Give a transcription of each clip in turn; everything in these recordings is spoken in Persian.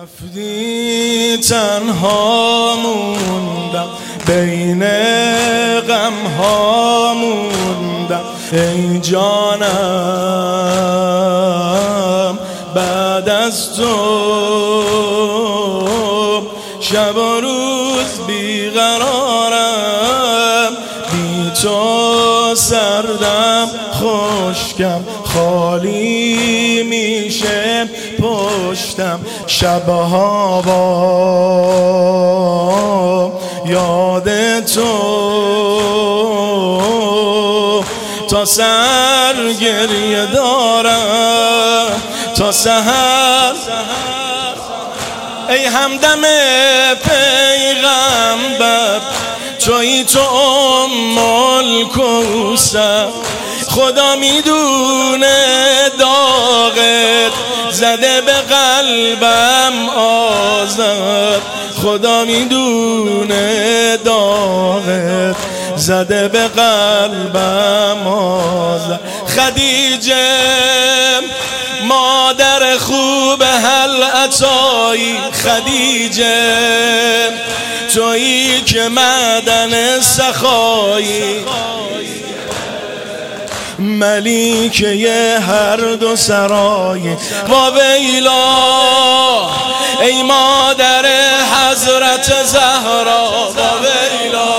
رفتی تنها موندم، بین غم ها موندم. ای جانم بعد از تو شب و روز بیقرارم، بی تو سردم خشکم، خالی میشه پشتم. شبها با یاد تو تا سر گریه دارم، تا سحر. ای همدم پیغمبر، تویی تو ام الکوثر. خدا میدونه داغت زده به قلبم آذر، خدا میدونه داغت زده به قلبم آذر. خدیجه مادر خوب هل عطایی، خدیجه تویی که معدن سخایی، ملیکه هر دو سرای. و ویلا ای مادر حضرت زهرا، و ویلا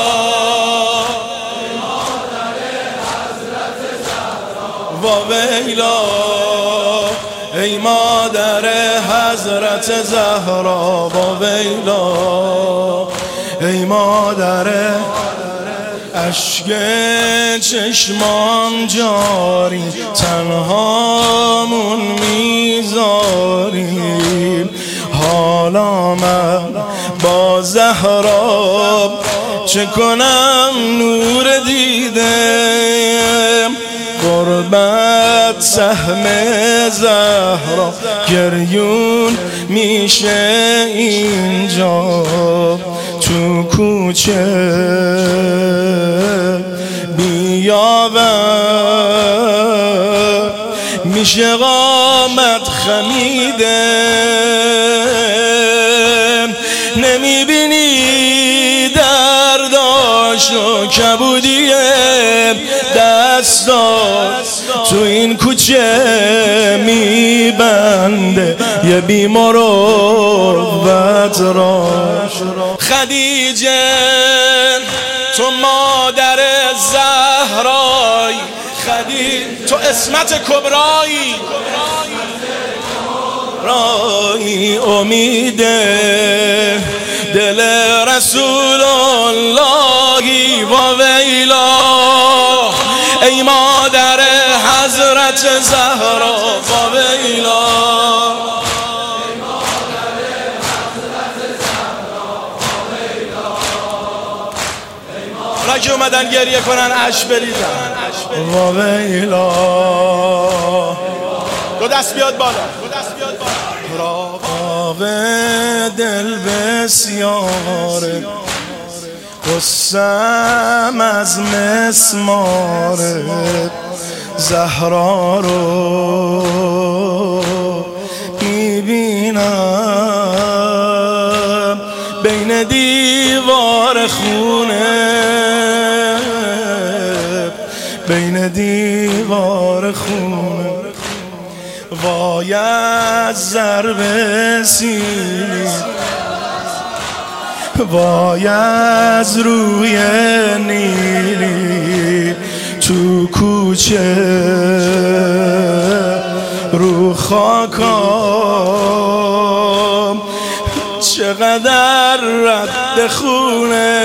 و ویلا ای مادر حضرت زهرا، و ویلا ای مادر. اشک چشمام جاری، تنهامون میذاریم. حالا من با زهرا چه کنم نور دیدم، قربت سهم زهرا گریون میشه اینجا تو کوچه. بیابم میشه قامت خمیده، نمیبینی درداشو کبودی دستات تو این کوچه میبنده یه بی‌مروت را. خدیجه تو مادر زهرایی، خدیجه تو عصمت کبرایی، رایی امید دل رسول اللهی. و ویلا ای مادر حضرت زهرا، و ویلا اونا که اومدن گریه کنن اش بریزن. و ویلا دو دست بیاد بالا، دو دست بیاد بالا. راغ دل بسیاره، قسم از مسماره. زهرا رو میبینم بین دیوار خونه، بین دیوار خونه. وای از ضرب سینی، وای از روی نیلی تو کوچه رو خاکام چقدر رد خونه.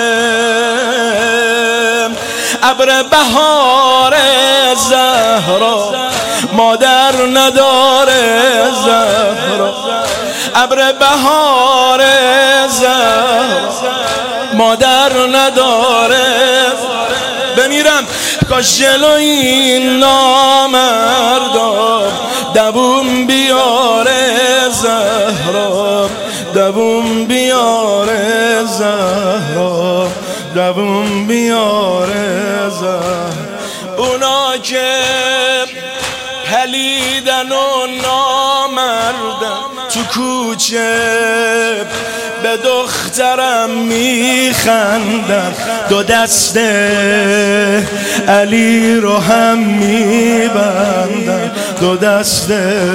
ابر بهار زهرا مادر نداره زهرا، ابر بهار زهرا مادر نداره. بمیرم کاش جلوی این نامردم دووم بیاره زهرا، دووم بیاره زهرا، دووم بیاره زهرا. اونا که پلیدن و نامردن تو کوچه به دخترم میخندم، دو دست علی رو هم میبندم، دو دست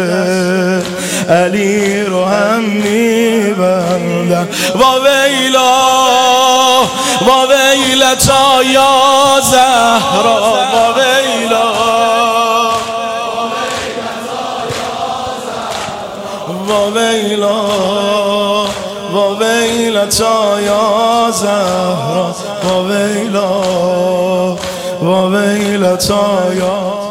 علی رو هم میبندم. و ویلا و ویلتا یا زهرا، و ویلا و ویلا و ویلتا یا زهرا، و ویلا و ویلتا یا